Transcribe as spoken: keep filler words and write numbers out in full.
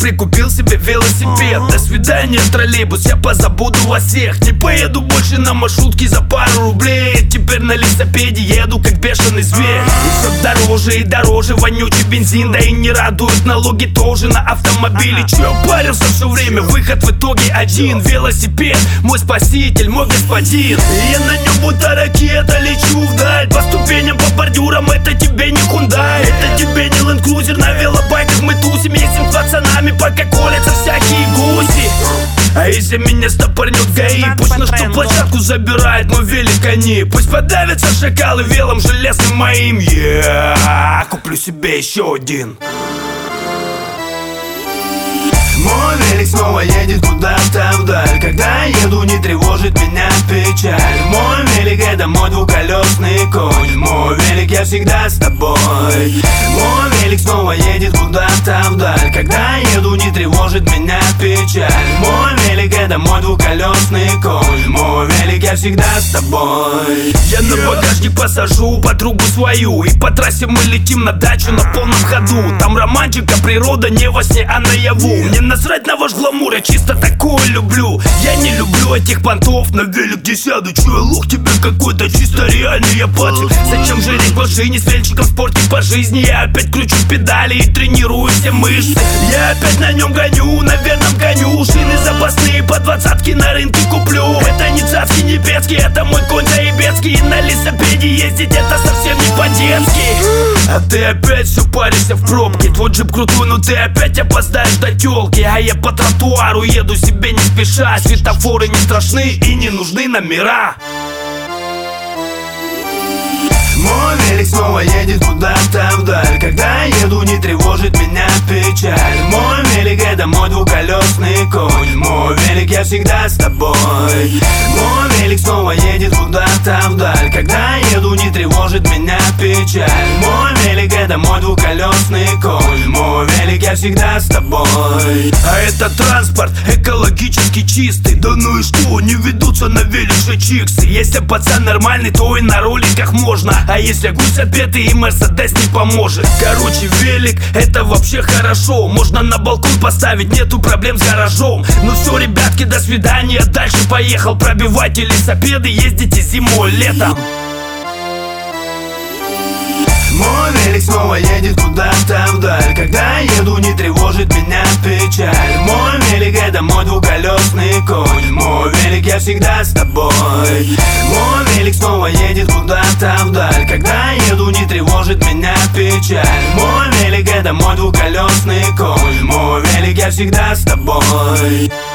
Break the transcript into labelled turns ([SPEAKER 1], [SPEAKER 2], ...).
[SPEAKER 1] разы купил себе велосипед. До свидания, троллейбус, я позабуду вас всех. Не поеду больше на маршрутке за пару рублей. Теперь на велосипеде еду как бешеный зверь. И все дороже и дороже вонючий бензин. Да и не радуют налоги тоже на автомобиле. Че я парился все время, выход в итоге один. Велосипед, мой спаситель, мой господин. И я на нем будто ракета лечу вдаль. По ступеням, по бордюрам, это тебе не Hyundai. Это тебе не Land Cruiser, на велобайках мы тусим. Ездим с пацанами, пока колятся всякие гуси. А если меня стопорнет ГАИ, пусть на что площадку забирает мой велик они. Пусть подавятся шакалы велом железным моим. Я куплю себе еще один. Мой велик снова едет куда-то вдаль. Когда еду, не тревожит меня печаль. Мой велик это мой двухколесный конь. Мой велик, я всегда с тобой. Мой велик снова едет куда-то вдаль. Когда еду, не тревожит меня печаль. Мой велик это мой двухколесный конь. Мой велик, я всегда с тобой. Я на багажник посажу подругу свою. И по трассе мы летим на дачу на полном ходу. Там романтика, природа, не во сне, а наяву. Мне насрать на ваш гламур, я чисто такое люблю. Я не люблю этих понтов, на велик где сяду. Че я лох, тебе какой-то чисто реальный я пацик. Зачем жиреть в машине с вельчиком в спорте по жизни? Я опять кручу педали и тренирую все мышцы. Я опять на нем гоню, на верном коню. Шины запасные по двадцатке на рынке куплю. Это не царский, не пецкий, это мой конь заебецкий. На велосипеде ездить это совсем не по-детски. А ты опять все паришься в пробке. Твой джип крутой, но ты опять опоздаешь до тёлки. А я по тротуару еду себе не спеша. Светофоры не страшны и не нужны номера. Мой велик снова едет куда-то вдаль. Когда еду, не тревожит меня печаль. Мой велик это мой двухколесный конь. Мой велик, я всегда с тобой. Мой велик снова едет куда-то вдаль. Когда еду, не тревожит меня печаль. Мой велик это мой двухколесный конь. Мой велик, я всегда с тобой. А это транспорт экологически чистый. Да ну и что, не ведутся на велик же чиксы. Если пацан нормальный, то и на роликах можно. А если гусь отбитый и Мерседес не поможет. Короче, велик это вообще хорошо. Можно на балкон поставить, нету проблем с гаражом. Ну все, ребятки, до свидания, дальше поехал. Пробивайте велосипеды, ездите зимой, летом. Мой велик снова едет куда-то вдаль. Когда еду, не тревожит меня печаль. Мой велик это мой двухколесный конь. Мой велик, я всегда с тобой. Мой велик снова едет куда-то вдаль. Когда еду, не тревожит меня печаль. Мой велик это мой двухколесный конь. Мой велик, я всегда с тобой.